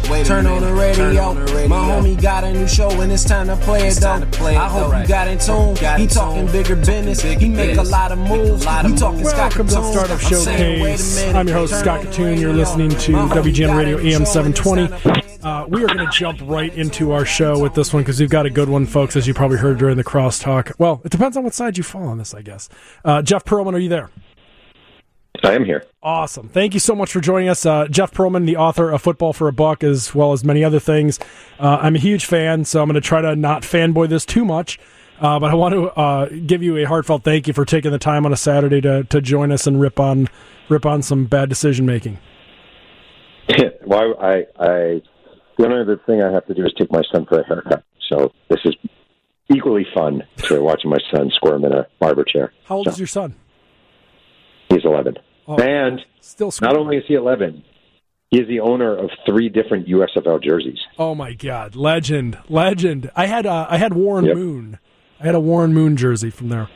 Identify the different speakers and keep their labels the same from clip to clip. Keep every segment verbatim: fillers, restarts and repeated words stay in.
Speaker 1: minute, turn on the radio. My homie got a new show and it's time to play it though. I hope you got in tune. He talking bigger business. He make a lot of moves. We talking Scott
Speaker 2: Welcome to the Startup Showcase. I'm your host, Scott Katoon. You're listening to W G N Radio A M seven twenty. Uh, we are going to jump right into our show with this one because we've got a good one, folks, as you probably heard during the crosstalk. Well, it depends on what side you fall on this, I guess. Uh, Jeff Pearlman, are you there?
Speaker 3: I am here.
Speaker 2: Awesome. Thank you so much for joining us. Uh, Jeff Pearlman, the author of Football for a Buck, as well as many other things. Uh, I'm a huge fan, so I'm going to try to not fanboy this too much. Uh, but I want to uh, give you a heartfelt thank you for taking the time on a Saturday to, to join us and rip on rip on some bad decision making.
Speaker 3: well, I, I the only other thing I have to do is take my son for a haircut. So this is equally fun to watching my son squirm in a barber chair.
Speaker 2: How old
Speaker 3: so,
Speaker 2: is your son?
Speaker 3: He's eleven. Oh, and
Speaker 2: still
Speaker 3: not only is he eleven, he is the owner of three different U S F L jerseys.
Speaker 2: Oh my God, legend, legend! I had uh, I had Warren
Speaker 3: yep.
Speaker 2: Moon. I had a Warren Moon jersey from there.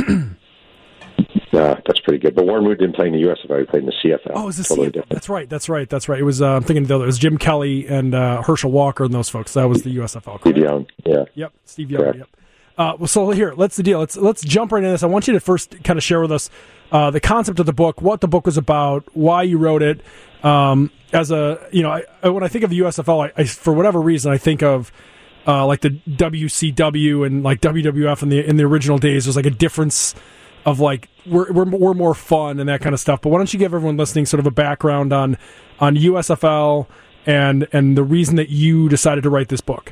Speaker 3: Uh, that's pretty good. But Warren Moon didn't play in the U S F L. He played in the C F L.
Speaker 2: Oh, is this
Speaker 3: totally
Speaker 2: C F L?
Speaker 3: different.
Speaker 2: That's right. That's right. That's right. It was. Uh, I'm thinking the other. It was Jim Kelly and uh, Herschel Walker and those folks. That was the U S F L. Correct?
Speaker 3: Steve Young. Yeah.
Speaker 2: Yep. Steve Young.
Speaker 3: Correct.
Speaker 2: Yep. Uh, well, so here, let's the deal. Let's let's jump right into this. I want you to first kind of share with us uh, the concept of the book, what the book was about, why you wrote it. Um, as a you know, I, when I think of the U S F L, I, I for whatever reason I think of. Uh, like the W C W and like W W F in the in the original days, there's like a difference of like we're we're we're more fun and that kind of stuff. But why don't you give everyone listening sort of a background on on U S F L and and the reason that you decided to write this book?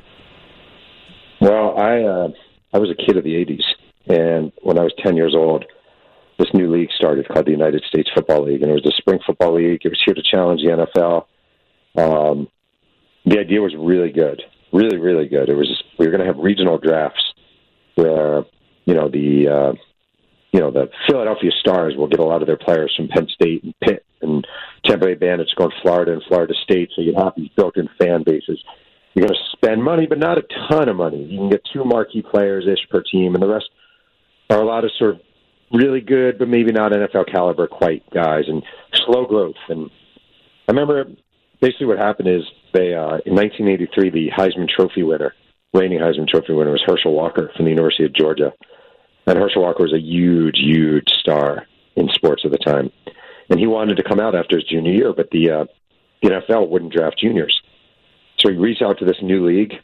Speaker 3: Well, I uh, I was a kid of the eighties, and when I was ten years old, this new league started called the United States Football League, and it was the spring football league. It was here to challenge the N F L. Um, the idea was really good. Really, really good. It was we were going to have regional drafts where you know the uh, you know the Philadelphia Stars will get a lot of their players from Penn State and Pitt, and Tampa Bay Bandits going Florida and Florida State. So you'd have these built-in fan bases. You're going to spend money, but not a ton of money. You can get two marquee players ish per team, and the rest are a lot of sort of really good, but maybe not N F L caliber quite guys, and slow growth. And I remember basically what happened is. They, uh, in nineteen eighty-three, the Heisman Trophy winner, reigning Heisman Trophy winner, was Herschel Walker from the University of Georgia. And Herschel Walker was a huge, huge star in sports at the time. And he wanted to come out after his junior year, but the, uh, the N F L wouldn't draft juniors. So he reached out to this new league.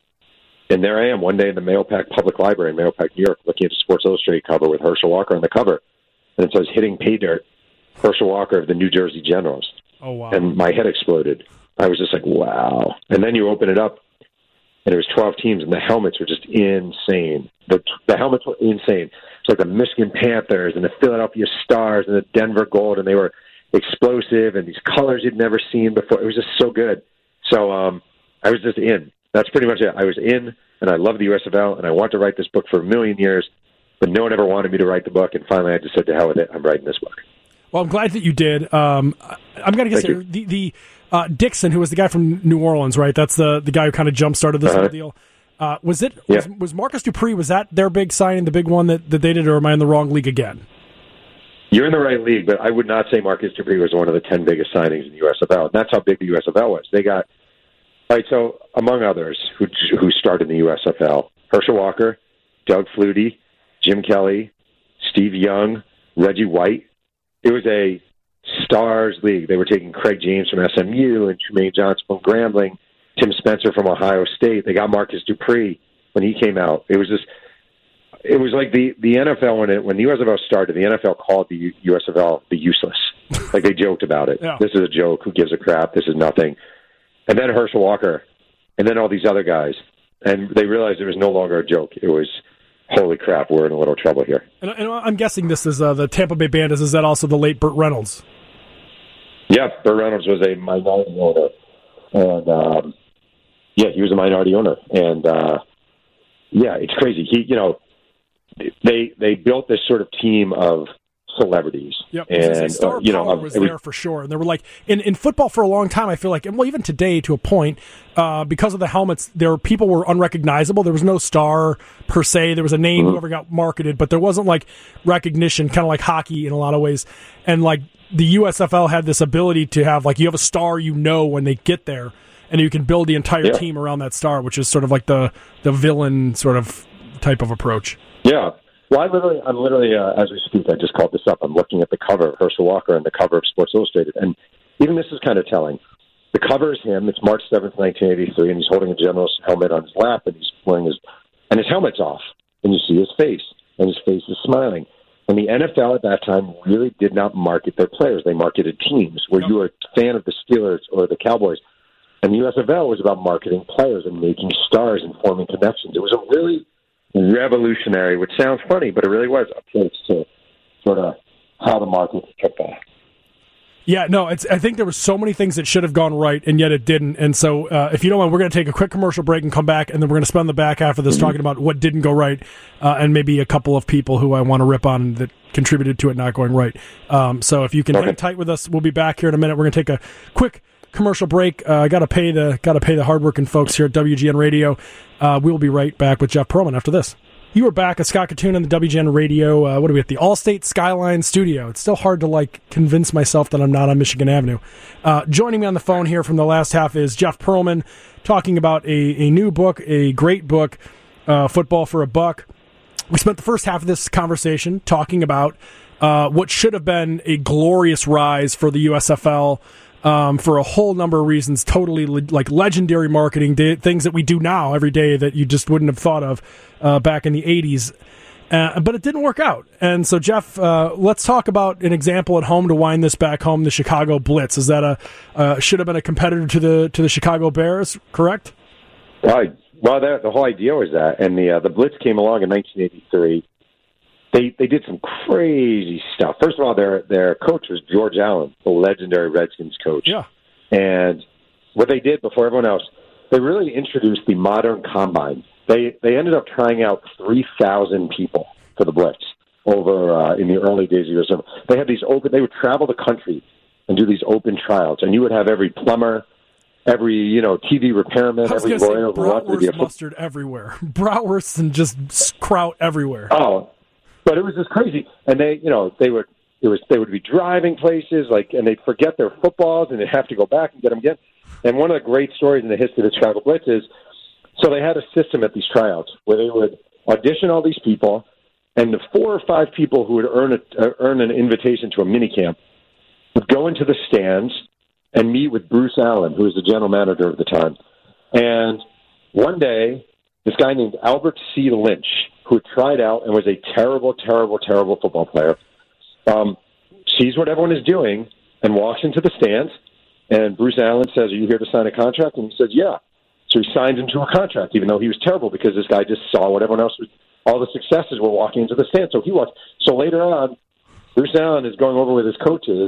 Speaker 3: And there I am one day in the Mahopac Public Library in Mahopac, New York, looking at a Sports Illustrated cover with Herschel Walker on the cover. And it says, hitting pay dirt, Herschel Walker of the New Jersey Generals.
Speaker 2: Oh, wow.
Speaker 3: And my head exploded. I was just like, wow. And then you open it up, and it was twelve teams, and the helmets were just insane. The the helmets were insane. It's like the Michigan Panthers and the Philadelphia Stars and the Denver Gold, and they were explosive, and these colors you'd never seen before. It was just so good. So um, I was just in. That's pretty much it. I was in, and I love the U S F L, and I wanted to write this book for a million years, but no one ever wanted me to write the book, and finally I just said, to hell with it, I'm writing this book.
Speaker 2: Well, I'm glad that you did. Um, I'm going to guess here, the, the uh, Dixon, who was the guy from New Orleans, right? That's the, the guy who kind of jump-started this
Speaker 3: uh-huh.
Speaker 2: whole deal. Uh, was it
Speaker 3: yeah.
Speaker 2: was, was Marcus Dupree, was that their big signing, the big one that, that they did, or am I in the wrong league again?
Speaker 3: You're in the right league, but I would not say Marcus Dupree was one of the ten biggest signings in the U S F L. And that's how big the U S F L was. They got, all right, so among others who who started in the U S F L, Herschel Walker, Doug Flutie, Jim Kelly, Steve Young, Reggie White. It was a stars league. They were taking Craig James from S M U and Trumaine Johnson from Grambling, Tim Spencer from Ohio State. They got Marcus Dupree when he came out. It was just, it was like the, the N F L, when it, when the U S F L started, the N F L called the U S F L the useless. Like they joked about it.
Speaker 2: Yeah.
Speaker 3: This is a joke. Who gives a crap? This is nothing. And then Herschel Walker, and then all these other guys. And they realized it was no longer a joke. It was, holy crap, we're in a little trouble here.
Speaker 2: And, and I'm guessing this is uh, the Tampa Bay Bandits. Is that also the late Burt Reynolds?
Speaker 3: Yeah, Burt Reynolds was a minority owner. And, um, yeah, he was a minority owner. And, uh, yeah, it's crazy. He, you know, they they built this sort of team of celebrities.
Speaker 2: Yep.
Speaker 3: And,
Speaker 2: Star
Speaker 3: uh, you
Speaker 2: power
Speaker 3: know,
Speaker 2: was
Speaker 3: it was,
Speaker 2: there for sure. And they were like, in, in football for a long time, I feel like, and well, even today to a point, uh, because of the helmets, there people were unrecognizable. There was no star per se. There was a name, mm-hmm. whoever got marketed, but there wasn't like recognition, kind of like hockey in a lot of ways. And like the U S F L had this ability to have, like, you have a star, you know, when they get there. and you can build the entire
Speaker 3: yeah.
Speaker 2: team around that star, which is sort of like the the villain sort of type of approach.
Speaker 3: Yeah. Well, I literally, I'm literally, uh, as we speak, I just called this up. I'm looking at the cover of Herschel Walker and the cover of Sports Illustrated. And even this is kind of telling. The cover is him. It's March seventh, nineteen eighty-three, and he's holding a general's helmet on his lap, and he's wearing his, and his helmet's off. And you see his face, and his face is smiling. And the N F L at that time really did not market their players. They marketed teams. Where you were a fan of the Steelers or the Cowboys. And the U S F L was about marketing players and making stars and forming connections. It was a really revolutionary, which sounds funny, but it really was approach to sort of how to market football.
Speaker 2: Yeah, no, it's. I think there were so many things that should have gone right, and yet it didn't. And so, uh, if you don't mind, we're going to take a quick commercial break and come back, and then we're going to spend the back half of this mm-hmm. talking about what didn't go right, uh, and maybe a couple of people who I want to rip on that contributed to it not going right. Um, so if you can okay. hang tight with us, we'll be back here in a minute. We're going to take a quick commercial break. I uh, got to pay the got to pay the hardworking folks here at W G N Radio. Uh, we will be right back with Jeff Pearlman after this. You are back at Scott Katuna on the W G N Radio. Uh, what are we at? The Allstate Skyline Studio. It's still hard to like convince myself that I'm not on Michigan Avenue. Uh, joining me on the phone here from the last half is Jeff Pearlman, talking about a, a new book, a great book, uh, Football for a Buck. We spent the first half of this conversation talking about uh, what should have been a glorious rise for the U S F L. Um, for a whole number of reasons, totally le- like legendary marketing, day, things that we do now every day that you just wouldn't have thought of uh, back in the eighties. Uh, but it didn't work out. And so, Jeff, uh, let's talk about an example at home to wind this back home, the Chicago Blitz. Is that a uh, should have been a competitor to the to the Chicago Bears, correct?
Speaker 3: Right. Well, the, the whole idea was that. And the, uh, the Blitz came along in nineteen eighty-three. They they did some crazy stuff. First of all, their their coach was George Allen, the legendary Redskins coach.
Speaker 2: Yeah.
Speaker 3: And what they did before everyone else, they really introduced the modern combine. They they ended up trying out three thousand people for the Blitz over uh, in the early days of years. They had these open. They would travel the country and do these open trials, and you would have every plumber, every you know T V repairman, every lawyer who wanted to be a
Speaker 2: bratwurst mustard everywhere, bratwurst and just kraut everywhere.
Speaker 3: Oh. But it was just crazy, and they, you know, they would, it was, they would be driving places, like, and they'd forget their footballs, and they'd have to go back and get them again. And one of the great stories in the history of the Chicago Blitz is, so they had a system at these tryouts where they would audition all these people, and the four or five people who would earn a, uh, earn an invitation to a minicamp would go into the stands and meet with Bruce Allen, who was the general manager at the time. And one day, this guy named Albert C. Lynch, who tried out and was a terrible, terrible, terrible football player, um, sees what everyone is doing and walks into the stands, and Bruce Allen says, "Are you here to sign a contract?" And he says, "Yeah." So he signs into a contract, even though he was terrible, because this guy just saw what everyone else was, all the successes were walking into the stands. So he walked. So later on, Bruce Allen is going over with his coaches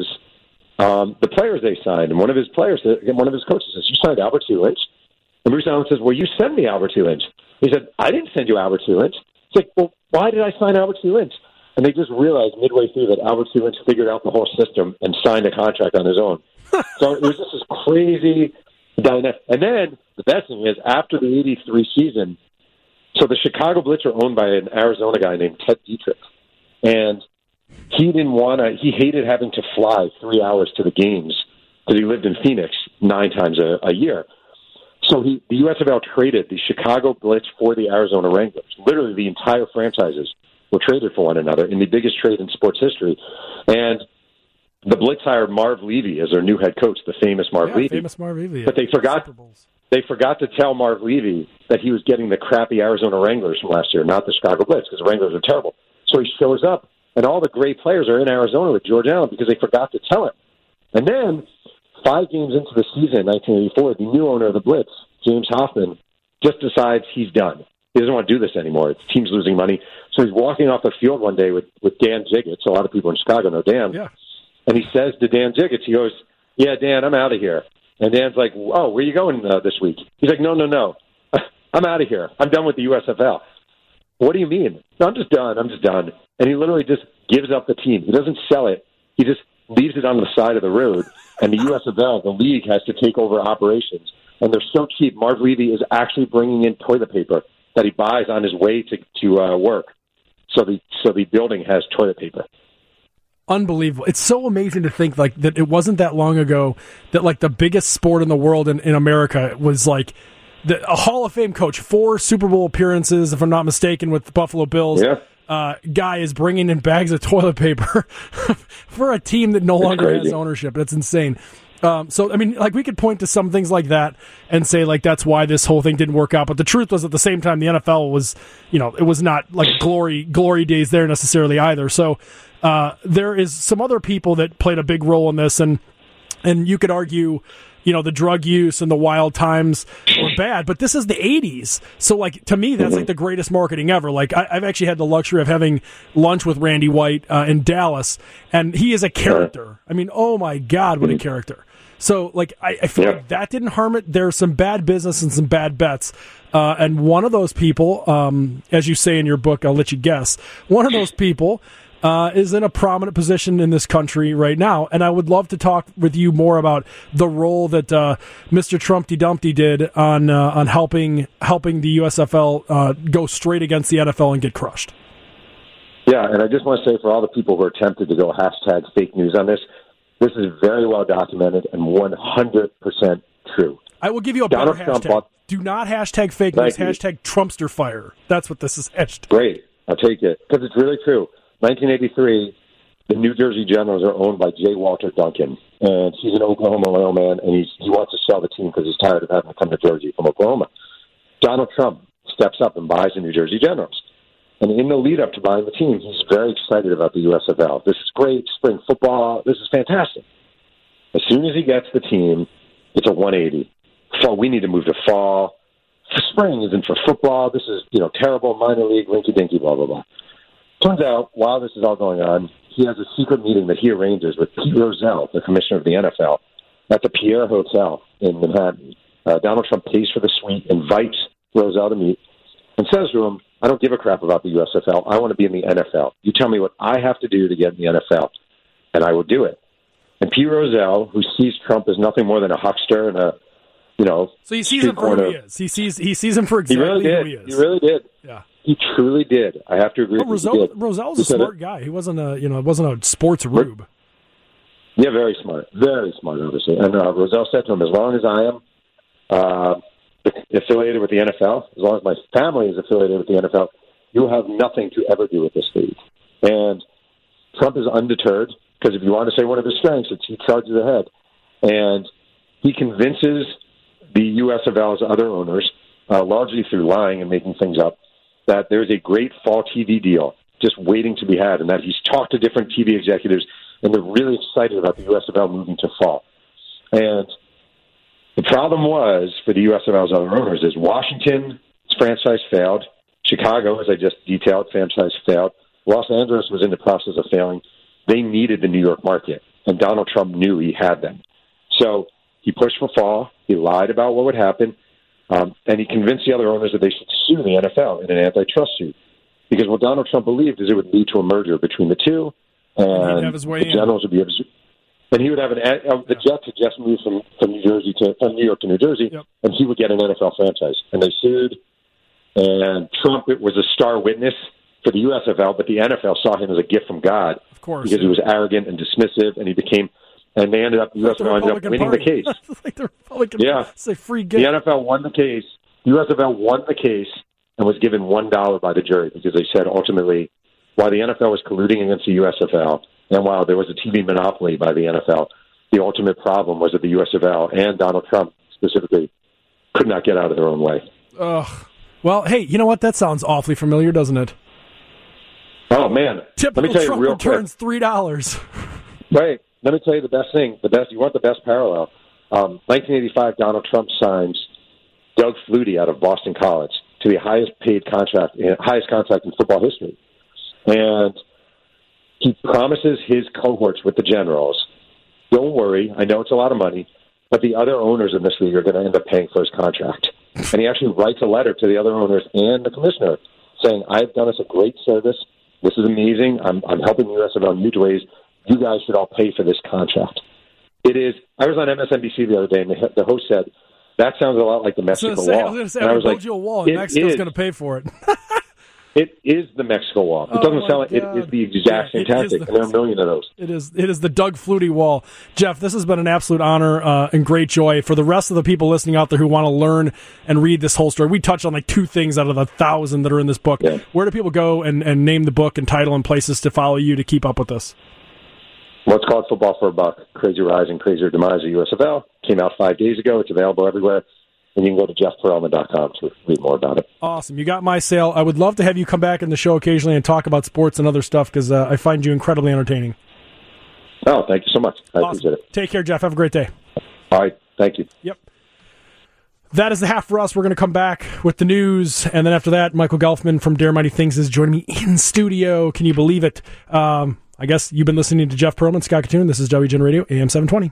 Speaker 3: um, the players they signed, and one of his players, one of his coaches says, "You signed Albert C. Lynch?" And Bruce Allen says, "Well, you sent me Albert C. Lynch." He said, "I didn't send you Albert C. Lynch." It's like, well, why did I sign Albert C. Lynch? And they just realized midway through that Albert C. Lynch figured out the whole system and signed a contract on his own. So it was just this crazy dynamic. And then the best thing is, after the eighty-three season, so the Chicago Blitz are owned by an Arizona guy named Ted Dietrich. And he didn't want to, he hated having to fly three hours to the games because he lived in Phoenix nine times a, a year. So he, the U S F L traded the Chicago Blitz for the Arizona Wranglers. Literally, the entire franchises were traded for one another in the biggest trade in sports history. And the Blitz hired Marv Levy as their new head coach, the famous Marv
Speaker 2: yeah,
Speaker 3: Levy.
Speaker 2: famous Marv Levy.
Speaker 3: But they forgot, they forgot to tell Marv Levy that he was getting the crappy Arizona Wranglers from last year, not the Chicago Blitz, because the Wranglers are terrible. So he shows up, and all the great players are in Arizona with George Allen because they forgot to tell him. And then, five games into the season in nineteen eighty-four, the new owner of the Blitz, James Hoffman, just decides he's done. He doesn't want to do this anymore. The team's losing money. So he's walking off the field one day with, with Dan Jiggets. A lot of people in Chicago know Dan.
Speaker 2: Yeah.
Speaker 3: And he says to Dan Jiggets, he goes, "Yeah, Dan, I'm out of here." And Dan's like, "Oh, where are you going uh, this week?" He's like, no, no, no. I'm out of here. I'm done with the U S F L. "What do you mean?" "No, I'm just done. I'm just done." And he literally just gives up the team. He doesn't sell it. He just leaves it on the side of the road. And the U S F L, the league, has to take over operations. And they're so cheap. Marv Levy is actually bringing in toilet paper that he buys on his way to, to uh, work. So the so the building has toilet paper.
Speaker 2: Unbelievable. It's so amazing to think like that it wasn't that long ago that like the biggest sport in the world in, in America was like the, a Hall of Fame coach, four Super Bowl appearances, if I'm not mistaken, with the Buffalo Bills.
Speaker 3: Yeah.
Speaker 2: Uh, guy is bringing in bags of toilet paper for a team that no
Speaker 3: it's
Speaker 2: longer
Speaker 3: crazy.
Speaker 2: has ownership. That's insane. Um, so, I mean, like we could point to some things like that and say like that's why this whole thing didn't work out. But the truth was at the same time, the N F L was, you know, it was not like glory, glory days there necessarily either. So, Uh, there is some other people that played a big role in this, and and you could argue, you know, the drug use and the wild times were bad, but this is the eighties. So, like, to me, that's like the greatest marketing ever. Like, I, I've actually had the luxury of having lunch with Randy White uh, in Dallas, and he is a character. I mean, oh my God, what a character. So, like, I, I feel
Speaker 3: yeah.
Speaker 2: like that didn't harm it. There's some bad business and some bad bets. Uh, and one of those people, um, as you say in your book, I'll let you guess, one of those people Uh, is in a prominent position in this country right now, and I would love to talk with you more about the role that uh, Mister Trumpty Dumpty did on uh, on helping helping the U S F L uh, go straight against the N F L and get crushed.
Speaker 3: Yeah, and I just want to say for all the people who are tempted to go hashtag fake news on this, this is very well documented and one hundred percent true.
Speaker 2: I will give you a better
Speaker 3: Donald Trump
Speaker 2: hashtag.
Speaker 3: bought-
Speaker 2: Do not hashtag fake news.
Speaker 3: Thank you.
Speaker 2: Hashtag Trumpster fire. That's what this is. Hashtag.
Speaker 3: Great, I'll take it because it's really true. nineteen eighty-three, the New Jersey Generals are owned by J. Walter Duncan, and he's an Oklahoma oil man, and he's, he wants to sell the team because he's tired of having to come to Jersey from Oklahoma. Donald Trump steps up and buys the New Jersey Generals. And in the lead-up to buying the team, he's very excited about the U S F L. This is great, spring football, this is fantastic. As soon as he gets the team, it's a one eighty. Fall, we need to move to fall. Spring isn't for football. This is, you know, terrible, minor league, rinky-dinky, blah, blah, blah. Turns out, while this is all going on, he has a secret meeting that he arranges with Pete Rozelle, the commissioner of the N F L, at the Pierre Hotel in Manhattan. Uh, Donald Trump pays for the suite, invites Rozelle to meet, and says to him, I don't give a crap about the U S F L. I want to be in the N F L. You tell me what I have to do to get in the N F L, and I will do it. And Pete Rozelle, who sees Trump as nothing more than a huckster and a, you know,
Speaker 2: so he sees him for who he is. He sees he sees him for exactly
Speaker 3: he really did.
Speaker 2: who he is.
Speaker 3: He really did.
Speaker 2: Yeah.
Speaker 3: He truly did. I have to agree.
Speaker 2: But
Speaker 3: with
Speaker 2: Rozelle,
Speaker 3: you.
Speaker 2: Rozelle's a smart it. guy. He wasn't a you know wasn't a sports rube.
Speaker 3: Yeah, very smart, very smart, obviously. And uh, Rozelle said to him, "As long as I am uh, affiliated with the N F L, as long as my family is affiliated with the N F L, you will have nothing to ever do with this league." And Trump is undeterred because if you want to say one of his strengths, it's he charges ahead, and he convinces the U S F L's other owners, uh, largely through lying and making things up, that there's a great fall T V deal just waiting to be had, and that he's talked to different T V executives, and they're really excited about the U S F L moving to fall. And the problem was, for the U S F L's other owners, is Washington's franchise failed, Chicago, as I just detailed, franchise failed, Los Angeles was in the process of failing. They needed the New York market, and Donald Trump knew he had them. So he pushed for fall, he lied about what would happen, um, and he convinced the other owners that they should sue the N F L in an antitrust suit. Because what Donald Trump believed is it would lead to a merger between the two, and
Speaker 2: have his way
Speaker 3: the
Speaker 2: in.
Speaker 3: Generals would be able to, and he would have an uh, the Jets had just moved from, from New Jersey to from New York to New Jersey,
Speaker 2: Yep.
Speaker 3: and he would get an N F L franchise. And they sued, and Trump was a star witness for the U S F L, but the N F L saw him as a gift from God,
Speaker 2: Of course,
Speaker 3: because he was arrogant and dismissive, and he became, and they ended up the U S F L ended up winning
Speaker 2: Party.
Speaker 3: the case.
Speaker 2: like the Republican
Speaker 3: Yeah.
Speaker 2: Party. It's a free gift.
Speaker 3: The N F L won the case. The U S F L won the case and was given one dollar by the jury because they said ultimately, while the N F L was colluding against the U S F L, and while there was a T V monopoly by the N F L, the ultimate problem was that the U S F L and Donald Trump specifically could not get out of their own way.
Speaker 2: Ugh. Well, hey, you know what? That sounds awfully familiar, doesn't it?
Speaker 3: Oh man!
Speaker 2: Typical
Speaker 3: Let me tell
Speaker 2: Trump
Speaker 3: you real
Speaker 2: returns
Speaker 3: quick.
Speaker 2: three dollars.
Speaker 3: Right. Let me tell you the best thing. The best. You want the best parallel? Um, nineteen eighty-five, Donald Trump signs Doug Flutie out of Boston College to the highest paid contract, highest contract in football history, and he promises his cohorts with the Generals, "Don't worry, I know it's a lot of money, but the other owners in this league are going to end up paying for his contract." And he actually writes a letter to the other owners and the commissioner saying, "I've done us a great service. This is amazing. I'm, I'm helping the U S F L in huge ways. You guys should all pay for this contract." It is. I was on M S N B C the other day, and the, the host said, "That sounds a lot like the Mexico
Speaker 2: I was
Speaker 3: Wall."
Speaker 2: going to say,
Speaker 3: and
Speaker 2: I
Speaker 3: was
Speaker 2: build
Speaker 3: like,
Speaker 2: you a wall, and
Speaker 3: "It
Speaker 2: Mexico's
Speaker 3: is."
Speaker 2: going to pay for it.
Speaker 3: It is the Mexico Wall. It
Speaker 2: Oh,
Speaker 3: doesn't
Speaker 2: my
Speaker 3: sound like
Speaker 2: God.
Speaker 3: it is the exact
Speaker 2: Yeah,
Speaker 3: same
Speaker 2: it is
Speaker 3: tactic,
Speaker 2: the-
Speaker 3: and there are a million of those.
Speaker 2: It is it is the Doug Flutie wall. Jeff, this has been an absolute honor uh, and great joy. For the rest of the people listening out there who want to learn and read this whole story, we touched on like two things out of the thousand that are in this book.
Speaker 3: Yeah.
Speaker 2: Where do people go and, and name the book and title and places to follow you to keep up with this?
Speaker 3: Well, it's called Football for a Buck, Crazy Rise and Crazier Demise of U S F L. Came out five days ago. It's available everywhere. And you can go to jeff perelman dot com to read more about it.
Speaker 2: Awesome. You got my sale. I would love to have you come back in the show occasionally and talk about sports and other stuff because uh, I find you incredibly entertaining.
Speaker 3: Oh, thank you so much. I
Speaker 2: Awesome.
Speaker 3: appreciate it.
Speaker 2: Take care, Jeff. Have a great day.
Speaker 3: All right. Thank you.
Speaker 2: Yep. That is the half for us. We're going to come back with the news, and then after that, Michael Gelfman from Dare Mighty Things is joining me in studio. Can you believe it? Um, I guess you've been listening to Jeff Perelman, Scott Katoon. This is W G N Radio, A M seven twenty.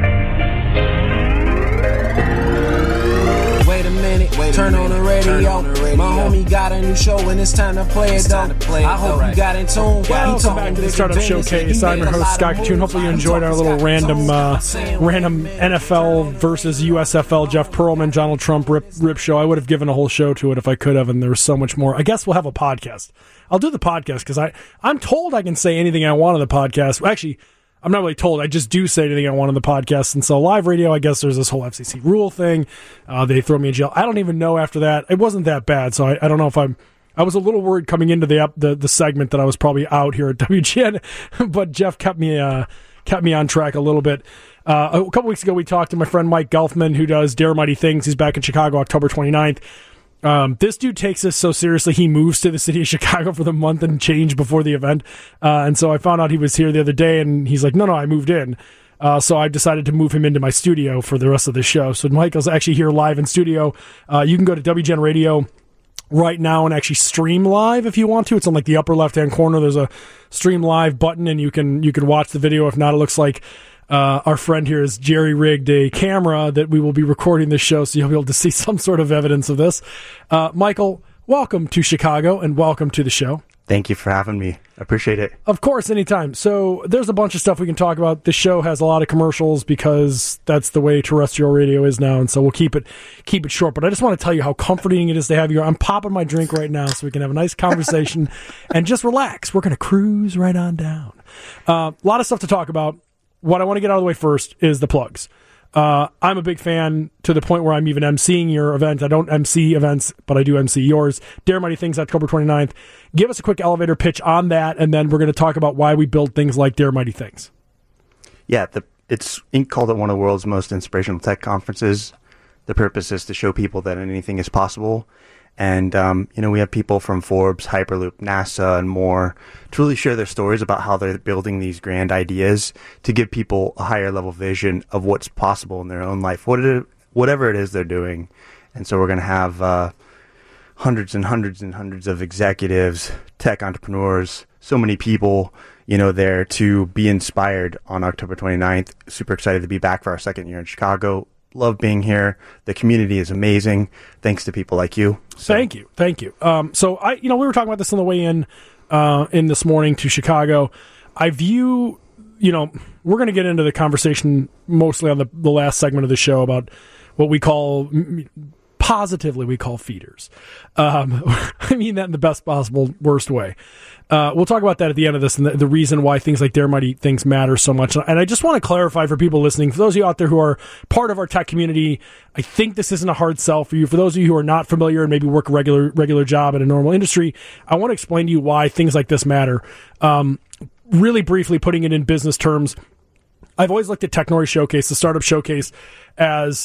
Speaker 1: Wait a minute, Wait a turn, minute. On the radio. turn on the radio. My homie got a new show and it's time to play it's it though. Play I it, hope right. you got in tune.
Speaker 2: Welcome back to the Startup Showcase. I'm your host, Scott Katoon. Hopefully you enjoyed our little random uh, random N F L versus U S F L Jeff Perelman, Donald Trump rip, rip show. I would have given a whole show to it if I could have, and there was so much more. I guess we'll have a podcast. I'll do the podcast because I, I'm told I can say anything I want on the podcast. Actually, I'm not really told. I just do say anything I want on the podcast. And so live radio, I guess there's this whole F C C rule thing. Uh, they throw me in jail. I don't even know after that. It wasn't that bad. So I, I don't know if I'm, I was a little worried coming into the, the, the segment that I was probably out here at W G N, but Jeff kept me, uh, kept me on track a little bit. Uh, a couple weeks ago, we talked to my friend Mike Gelfman, who does Dare Mighty Things. He's back in Chicago, October twenty-ninth. Um, this dude takes this so seriously. He moves to the city of Chicago for the month and change before the event. Uh, and so I found out he was here the other day and he's like, no, no, I moved in. Uh, so I decided to move him into my studio for the rest of the show. So Michael's actually here live in studio. Uh, you can go to W G N Radio right now and actually stream live if you want to. It's on like the upper left-hand corner. There's a stream live button and you can, you can watch the video. If not, it looks like Uh, our friend here has jerry-rigged a camera that we will be recording this show, so you'll be able to see some sort of evidence of this. Uh, Michael, welcome to Chicago, and welcome to the show.
Speaker 4: Thank you for having me. I appreciate it.
Speaker 2: Of course, anytime. So there's a bunch of stuff we can talk about. The show has a lot of commercials because that's the way terrestrial radio is now, and so we'll keep it keep it short. But I just want to tell you how comforting it is to have you. I'm popping my drink right now so we can have a nice conversation and just relax. We're going to cruise right on down. Uh, a lot of stuff to talk about. What I want to get out of the way first is the plugs. Uh, I'm a big fan to the point where I'm even emceeing your event. I don't M C events, but I do M C yours. Dare Mighty Things, October twenty-ninth. Give us a quick elevator pitch on that, and then we're going to talk about why we build things like Dare Mighty Things.
Speaker 4: Yeah, the, it's called it one of the world's most inspirational tech conferences. The purpose is to show people that anything is possible. And, um, you know, we have people from Forbes, Hyperloop, NASA, and more to really share their stories about how they're building these grand ideas to give people a higher level vision of what's possible in their own life, what it, whatever it is they're doing. And so we're going to have uh, hundreds and hundreds and hundreds of executives, tech entrepreneurs, so many people, you know, there to be inspired on October twenty-ninth. Super excited to be back for our second year in Chicago. Love being here. The community is amazing. Thanks to people like you.
Speaker 2: So. Thank you. Thank you. Um, so I, you know, we were talking about this on the way in, uh, in this morning to Chicago. I view, you know, we're going to get into the conversation mostly on the, the last segment of the show about what we call, positively we call feeders. Um, I mean that in the best possible, worst way. Uh, we'll talk about that at the end of this and the, the reason why things like Dare Mighty Things matter so much. And I just want to clarify for people listening, for those of you out there who are part of our tech community, I think this isn't a hard sell for you. For those of you who are not familiar and maybe work a regular, regular job in a normal industry, I want to explain to you why things like this matter. Um, really briefly putting it in business terms, I've always looked at Technori Showcase, the Startup Showcase, as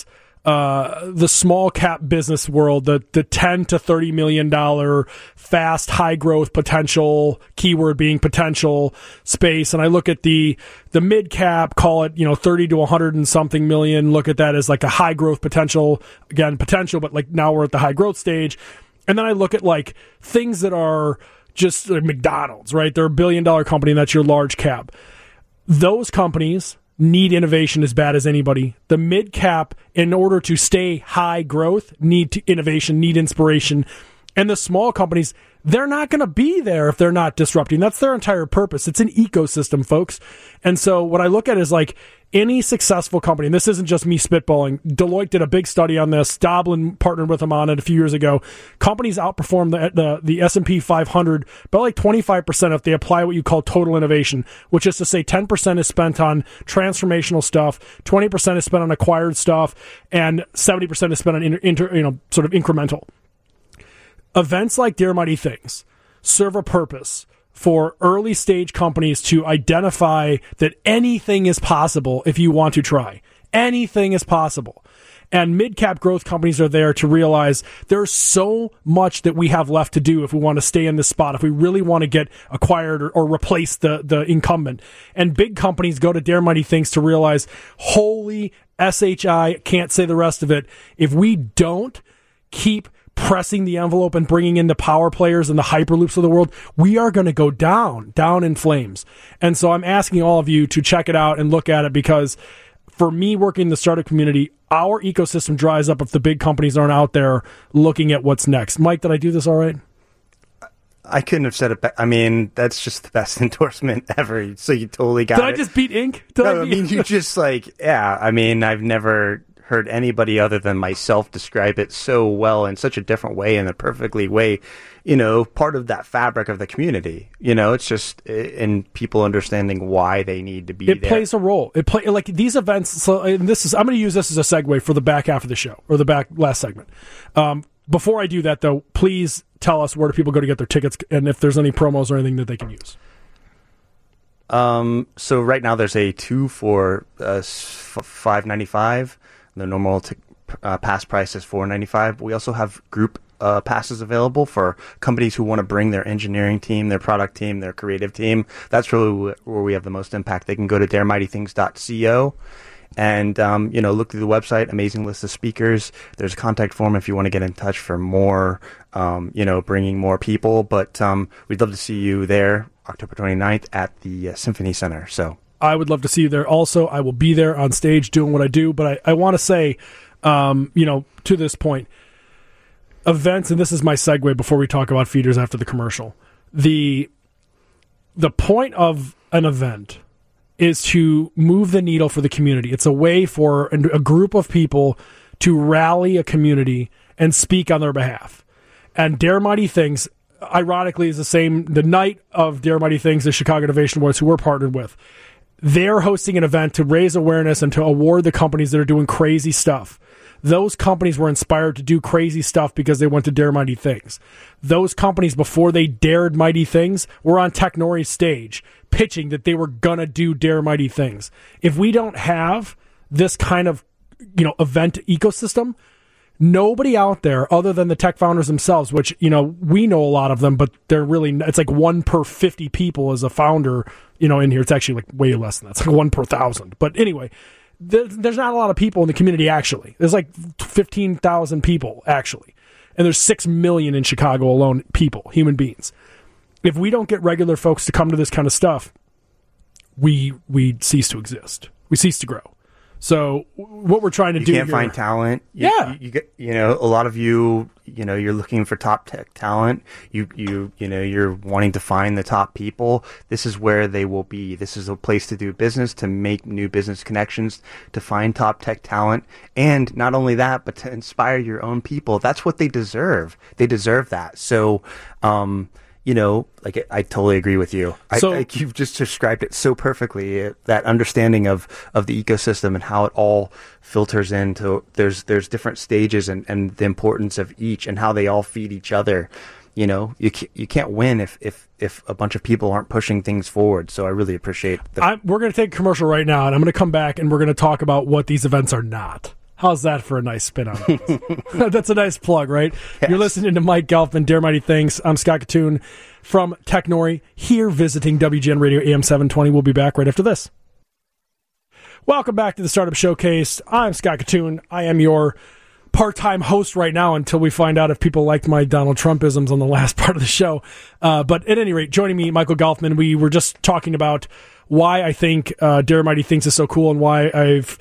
Speaker 2: Uh, the small cap business world, the, the ten to thirty million dollars fast, high growth potential, keyword being potential space. And I look at the, the mid cap, call it, you know, thirty to a hundred and something million. Look at that as like a high growth potential, again, potential, but like now we're at the high growth stage. And then I look at like things that are just like McDonald's, right? They're a billion dollar company and that's your large cap. Those companies need innovation as bad as anybody. The mid cap, in order to stay high growth, need to innovation, need inspiration. And the small companies, they're not going to be there if they're not disrupting. That's their entire purpose. It's an ecosystem, folks. And so what I look at is like any successful company, and this isn't just me spitballing. Deloitte did a big study on this. Doblin partnered with them on it a few years ago. Companies outperform the the, the S and P five hundred by like twenty-five percent if they apply what you call total innovation, which is to say ten percent is spent on transformational stuff, twenty percent is spent on acquired stuff, and seventy percent is spent on inter, inter, you know, sort of incremental. Events like Dare Mighty Things serve a purpose for early stage companies to identify that anything is possible if you want to try. Anything is possible. And mid-cap growth companies are there to realize there's so much that we have left to do if we want to stay in this spot, if we really want to get acquired or, or replace the, the incumbent. And big companies go to Dare Mighty Things to realize, holy S H I, can't say the rest of it, if we don't keep pressing the envelope and bringing in the power players and the Hyperloops of the world, we are going to go down, down in flames. And so I'm asking all of you to check it out and look at it, because for me working in the startup community, our ecosystem dries up if the big companies aren't out there looking at what's next. Mike, did I do this all right?
Speaker 4: I couldn't have said it better. I mean, that's just the best endorsement ever. So you totally got
Speaker 2: did
Speaker 4: it.
Speaker 2: Did I just beat ink? Did
Speaker 4: no,
Speaker 2: I, beat-
Speaker 4: I mean, you just like, yeah, I mean, I've never heard anybody other than myself describe it so well in such a different way, in a perfectly way, you know, part of that fabric of the community. You know, it's just in people understanding why they need to be
Speaker 2: it
Speaker 4: there. It
Speaker 2: plays a role. It play like these events. So and this is, I'm going to use this as a segue for the back half of the show, or the back last segment. Um, before I do that though, please tell us where do people go to get their tickets, and if there's any promos or anything that they can use.
Speaker 4: Um, so right now there's a two for uh, five ninety-five. The normal t- uh, pass price is four ninety-five. We also have group uh, passes available for companies who want to bring their engineering team, their product team, their creative team. That's really where we have the most impact. They can go to dare mighty things dot co and um, you know, look through the website. Amazing list of speakers. There's a contact form if you want to get in touch for more. Um, you know, bringing more people. But um, we'd love to see you there, October twenty-ninth at the uh, Symphony Center. So.
Speaker 2: I would love to see you there also. I will be there on stage doing what I do, but I, I want to say, um, you know, to this point, events, and this is my segue before we talk about feeders after the commercial, the the point of an event is to move the needle for the community. It's a way for a group of people to rally a community and speak on their behalf. And Dare Mighty Things, ironically, is the same, the night of Dare Mighty Things, the Chicago Innovation Awards, who we're partnered with. They're hosting an event to raise awareness and to award the companies that are doing crazy stuff. Those companies were inspired to do crazy stuff because they went to Dare Mighty Things. Those companies, before they dared Mighty Things, were on Technori's stage pitching that they were going to do Dare Mighty Things. If we don't have this kind of, you know, event ecosystem, nobody out there other than the tech founders themselves, which, you know, we know a lot of them, but they're really, it's like one per fifty people as a founder, you know, in here. It's actually like way less than that. It's like one per thousand. But anyway, there, there's not a lot of people in the community actually. There's like fifteen thousand people actually. And there's six million in Chicago alone, people, human beings. If we don't get regular folks to come to this kind of stuff, we we cease to exist. We cease to grow. So what we're trying to
Speaker 4: you
Speaker 2: do,
Speaker 4: you can't
Speaker 2: here,
Speaker 4: find talent. You,
Speaker 2: yeah,
Speaker 4: you, you get, you know, a lot of you, you know, you're looking for top tech talent. You, you, you know, you're wanting to find the top people. This is where they will be. This is a place to do business, to make new business connections, to find top tech talent, and not only that, but to inspire your own people. That's what they deserve. They deserve that. So, um, you know, like I totally agree with you.
Speaker 2: So,
Speaker 4: I, I, you've just described it so perfectly. It, that understanding of, of the ecosystem and how it all filters into there's there's different stages and, and the importance of each and how they all feed each other. You know, you can't, you can't win if, if, if a bunch of people aren't pushing things forward. So I really appreciate the.
Speaker 2: I, we're going to take a commercial right now, and I'm going to come back and we're going to talk about what these events are not. How's that for a nice spin on it? That's a nice plug, right? Yes. You're listening to Mike Gelfman, Dare Mighty Things. I'm Scott Katoon from Technori, here visiting W G N Radio A M seven twenty. We'll be back right after this. Welcome back to the Startup Showcase. I'm Scott Katoon. I am your part-time host right now until we find out if people liked my Donald Trumpisms on the last part of the show. Uh, but at any rate, joining me, Michael Gelfman, we were just talking about why I think uh, Dare Mighty Things is so cool and why I've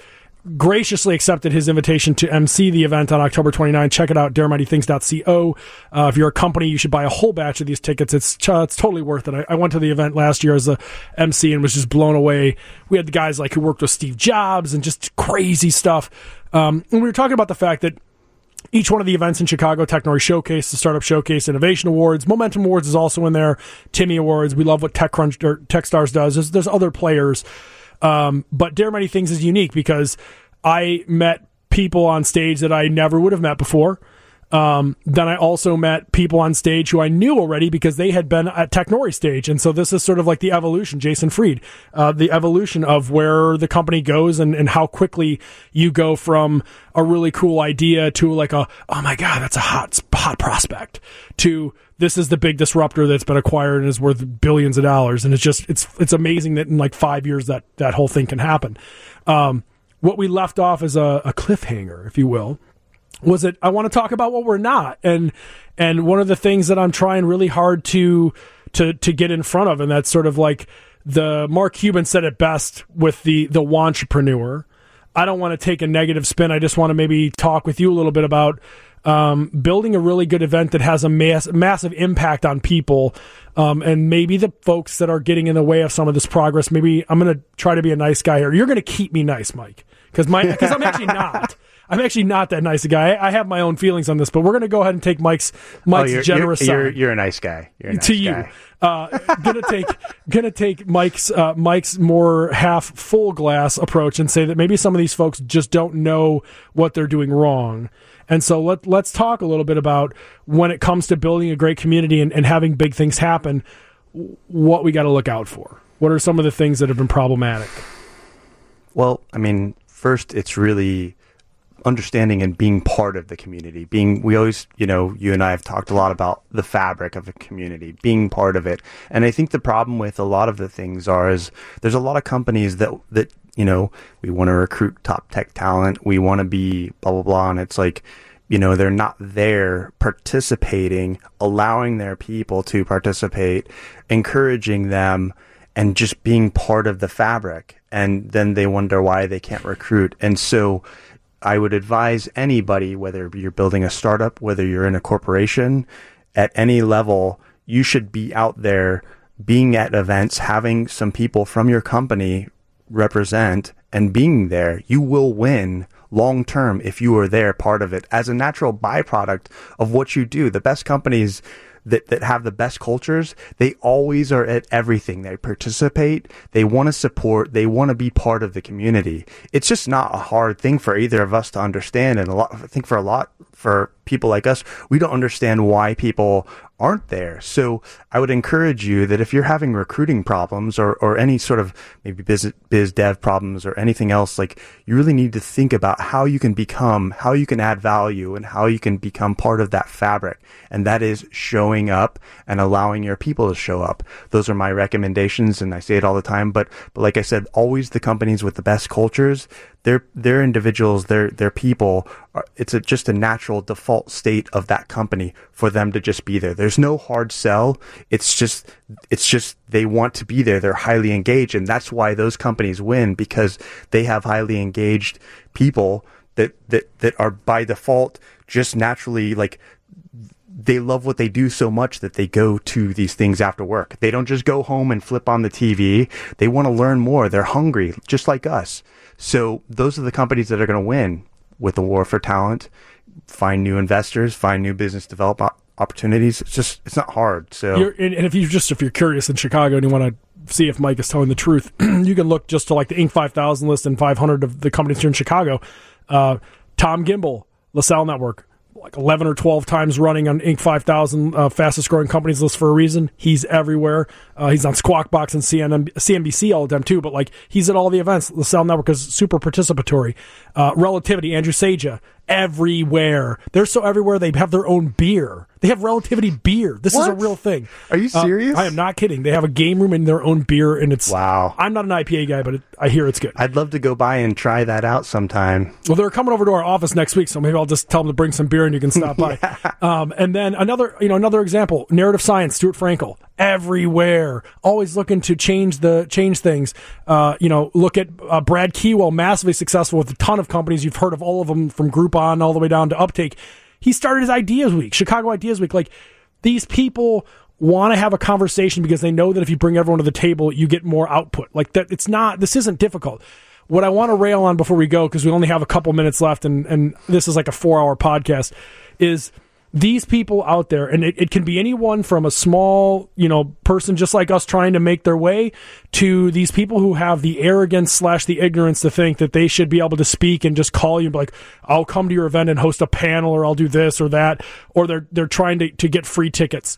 Speaker 2: graciously accepted his invitation to M C the event on October twenty-ninth. Check it out, dare mighty things dot co. Uh, if you're a company, you should buy a whole batch of these tickets. It's uh, it's totally worth it. I, I went to the event last year as a M C and was just blown away. We had the guys like who worked with Steve Jobs and just crazy stuff. Um, and we were talking about the fact that each one of the events in Chicago, Technori Showcase, the Startup Showcase, Innovation Awards, Momentum Awards is also in there, Timmy Awards. We love what TechCrunch or Techstars does. There's, there's other players. Um, but Dare Mighty Things is unique because I met people on stage that I never would have met before. Um, then I also met people on stage who I knew already because they had been at Technori stage. And so this is sort of like the evolution, Jason Fried, uh, the evolution of where the company goes and, and how quickly you go from a really cool idea to like a, oh my God, that's a hot, hot prospect, to this is the big disruptor that's been acquired and is worth billions of dollars. And it's just, it's, it's amazing that in like five years that, that whole thing can happen. Um, what we left off as a, a cliffhanger, if you will, was that I want to talk about what we're not. And, and one of the things that I'm trying really hard to, to, to get in front of, and that's sort of like the Mark Cuban said it best with the, the wantrepreneur. I don't want to take a negative spin. I just want to maybe talk with you a little bit about, um, building a really good event that has a mass, massive impact on people. Um, and maybe the folks that are getting in the way of some of this progress, maybe I'm going to try to be a nice guy here. You're going to keep me nice, Mike, because my, because I'm actually not. I'm actually not that nice a guy. I have my own feelings on this, but we're going to go ahead and take Mike's Mike's
Speaker 4: oh, you're,
Speaker 2: generous
Speaker 4: you're,
Speaker 2: side.
Speaker 4: You're, you're a nice guy. You're a nice
Speaker 2: to you.
Speaker 4: Guy.
Speaker 2: Uh, gonna take gonna take Mike's uh, Mike's more half full glass approach and say that maybe some of these folks just don't know what they're doing wrong. And so let let's talk a little bit about when it comes to building a great community and, and having big things happen, what we got to look out for. What are some of the things that have been problematic?
Speaker 4: Well, I mean, first, it's really understanding and being part of the community. Being, we always, you know, you and I have talked a lot about the fabric of a community, being part of it. And I think the problem with a lot of the things are is there's a lot of companies that, that, you know, we want to recruit top tech talent. We want to be blah, blah, blah. And it's like, you know, they're not there participating, allowing their people to participate, encouraging them, and just being part of the fabric. And then they wonder why they can't recruit. And so I would advise anybody, whether you're building a startup, whether you're in a corporation, at any level, you should be out there being at events, having some people from your company represent and being there. You will win long term if you are there, part of it, as a natural byproduct of what you do. The best companies that, that have the best cultures, they always are at everything. They participate, they want to support, they want to be part of the community. It's just not a hard thing for either of us to understand. And a lot, I think for a lot, for people like us, we don't understand why people aren't there. So I would encourage you that if you're having recruiting problems or, or any sort of maybe biz, biz dev problems or anything else, like you really need to think about how you can become, how you can add value and how you can become part of that fabric. And that is showing up and allowing your people to show up. Those are my recommendations. And I say it all the time, but, but like I said, always the companies with the best cultures, they're, they're individuals, they're, they're people. It's a, just a natural default state of that company for them to just be there. There's no hard sell. It's just, it's just they want to be there. They're highly engaged. And that's why those companies win, because they have highly engaged people that, that, that are by default just naturally like, they love what they do so much that they go to these things after work. They don't just go home and flip on the T V. They want to learn more. They're hungry, just like us. So those are the companies that are going to win with the war for talent, find new investors, find new business development opportunities. It's just, it's not hard. So,
Speaker 2: you're, and, and if you just, if you're curious in Chicago and you want to see if Mike is telling the truth, you can look just to like the Inc five thousand list and five hundred of the companies here in Chicago. Uh, Tom Gimbel, LaSalle Network, like eleven or twelve times running on Inc five thousand uh, fastest growing companies list for a reason. He's everywhere. Uh, he's on Squawk Box and C N B C all the time too, but like he's at all the events. LaSalle Network is super participatory. Uh, Relativity, Andrew Saja, everywhere. They're so everywhere, they have their own beer. They have Relativity beer. This
Speaker 4: What?
Speaker 2: is a real thing.
Speaker 4: Are you serious?
Speaker 2: Uh, I am not kidding. They have a game room and their own beer, and it's...
Speaker 4: Wow.
Speaker 2: I'm not an I P A guy, but it, I hear it's good.
Speaker 4: I'd love to go by and try that out sometime.
Speaker 2: Well, they're coming over to our office next week, so maybe I'll just tell them to bring some beer and you can stop by.
Speaker 4: Yeah.
Speaker 2: Um, and then another, you know, another example, narrative science, Stuart Frankel, everywhere, always looking to change the change things. Uh, you know, look at uh, Brad Keywell, massively successful with a ton of companies. You've heard of all of them from Groupon all the way down to Uptake. He started his Ideas Week, Chicago Ideas Week. Like, these people want to have a conversation because they know that if you bring everyone to the table, you get more output. Like that, it's not. This isn't difficult. What I want to rail on before we go, because we only have a couple minutes left, and, and this is like a four-hour podcast, is these people out there, and it, it can be anyone from a small, you know, person just like us trying to make their way to these people who have the arrogance slash the ignorance to think that they should be able to speak and just call you and be like, I'll come to your event and host a panel, or I'll do this or that, or they're they're trying to, to get free tickets.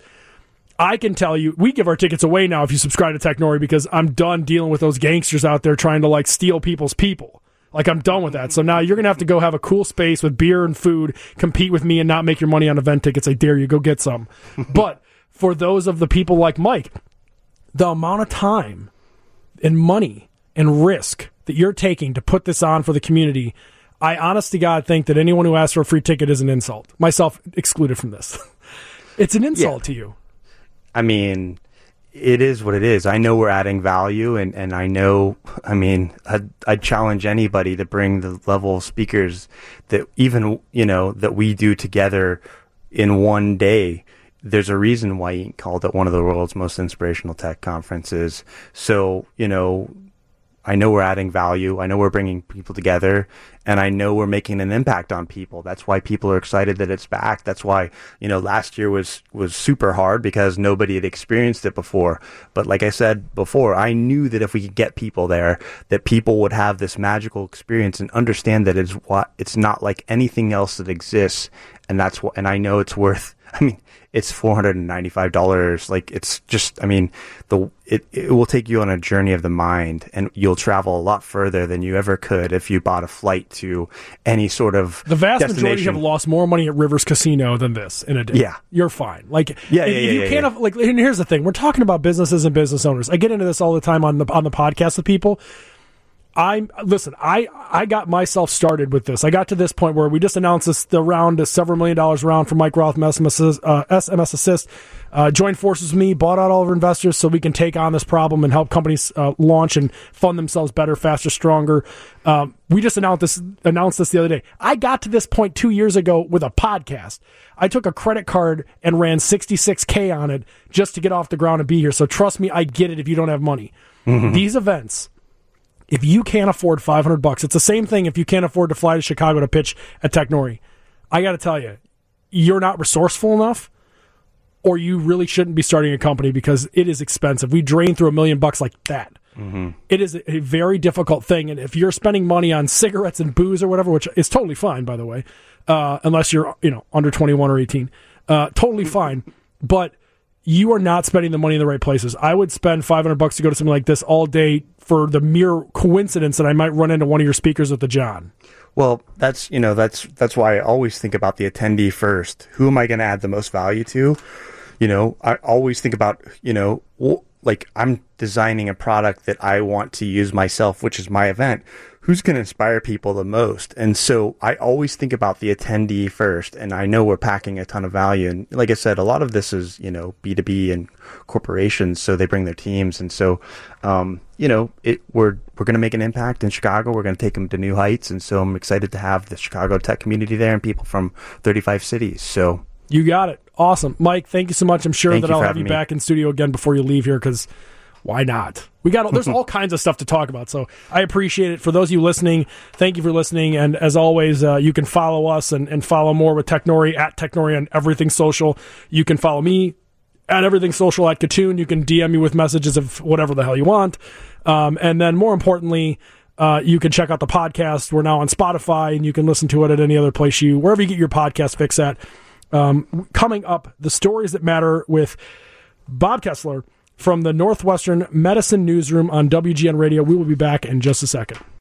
Speaker 2: I can tell you, we give our tickets away now if you subscribe to Technori, because I'm done dealing with those gangsters out there trying to like steal people's people. Like, I'm done with that. So now you're going to have to go have a cool space with beer and food, compete with me, and not make your money on event tickets. I dare you, go get some. But for those of the people like Mike, the amount of time and money and risk that you're taking to put this on for the community, I honest to God think that anyone who asks for a free ticket is an insult. Myself excluded from this. It's an insult
Speaker 4: Yeah.
Speaker 2: to you.
Speaker 4: I mean, it is what it is. I know we're adding value, and, and I know, I mean, I'd, I'd challenge anybody to bring the level of speakers that even, you know, that we do together in one day. There's a reason why you called it one of the world's most inspirational tech conferences. So, you know, I know we're adding value. I know we're bringing people together, and I know we're making an impact on people. That's why people are excited that it's back. That's why, you know, last year was, was super hard because nobody had experienced it before. But like I said before, I knew that if we could get people there, that people would have this magical experience and understand that it's what, it's not like anything else that exists. And that's what, and I know it's worth, I mean, it's four hundred ninety-five dollars. Like, it's just, I mean, the it, it will take you on a journey of the mind, and you'll travel a lot further than you ever could if you bought a flight to any sort of
Speaker 2: The vast
Speaker 4: destination.
Speaker 2: majority have lost more money at Rivers Casino than this in a day.
Speaker 4: Yeah.
Speaker 2: You're fine. Like,
Speaker 4: Yeah,
Speaker 2: if,
Speaker 4: yeah,
Speaker 2: if
Speaker 4: yeah,
Speaker 2: you
Speaker 4: yeah,
Speaker 2: can't,
Speaker 4: yeah.
Speaker 2: have, like, and here's the thing. We're talking about businesses and business owners. I get into this all the time on the on the podcast with people. I'm listen. I I got myself started with this. I got to this point where we just announced this the round, a several million dollars round from Mike Roth from S M S, uh, S M S Assist. Uh, joined forces with me, bought out all of our investors so we can take on this problem and help companies uh, launch and fund themselves better, faster, stronger. Um, we just announced this announced this the other day. I got to this point two years ago with a podcast. I took a credit card and ran sixty-six K on it just to get off the ground and be here. So trust me, I get it if you don't have money. Mm-hmm. These events, if you can't afford five hundred bucks, it's the same thing if you can't afford to fly to Chicago to pitch at Technori. I got to tell you, you're not resourceful enough, or you really shouldn't be starting a company because it is expensive. We drain through a million bucks like that. Mm-hmm. It is a very difficult thing. And if you're spending money on cigarettes and booze or whatever, which is totally fine, by the way, uh, unless you're, you know, under twenty-one or eighteen, uh, totally fine. But you are not spending the money in the right places. I would spend five hundred bucks to go to something like this all day for the mere coincidence that I might run into one of your speakers at the John.
Speaker 4: Well, that's, you know, that's, that's why I always think about the attendee first. Who am I going to add the most value to? You know, I always think about, you know, well, like, I'm designing a product that I want to use myself, which is my event. Who's going to inspire people the most? And so I always think about the attendee first, and I know we're packing a ton of value. And like I said, a lot of this is, you know, B two B and corporations, so they bring their teams. And so, um, you know, it, we're, we're going to make an impact in Chicago. We're going to take them to new heights. And so I'm excited to have the Chicago tech community there and people from thirty-five cities. So
Speaker 2: you got it. Awesome. Mike, thank you so much. I'm sure
Speaker 4: Thank
Speaker 2: that
Speaker 4: you
Speaker 2: I'll
Speaker 4: for
Speaker 2: have you
Speaker 4: having me.
Speaker 2: back in studio again before you leave here, because why not? We got there's all kinds of stuff to talk about, so I appreciate it. For those of you listening, thank you for listening, and as always, uh, you can follow us and, and follow more with Technori at Technori on everything social. You can follow me at everything social at Katoon. You can D M me with messages of whatever the hell you want, um, and then more importantly, uh, you can check out the podcast. We're now on Spotify, and you can listen to it at any other place you wherever you get your podcast fix at. Um, coming up, the stories that matter with Bob Kessler from the Northwestern Medicine Newsroom on W G N Radio. We will be back in just a second.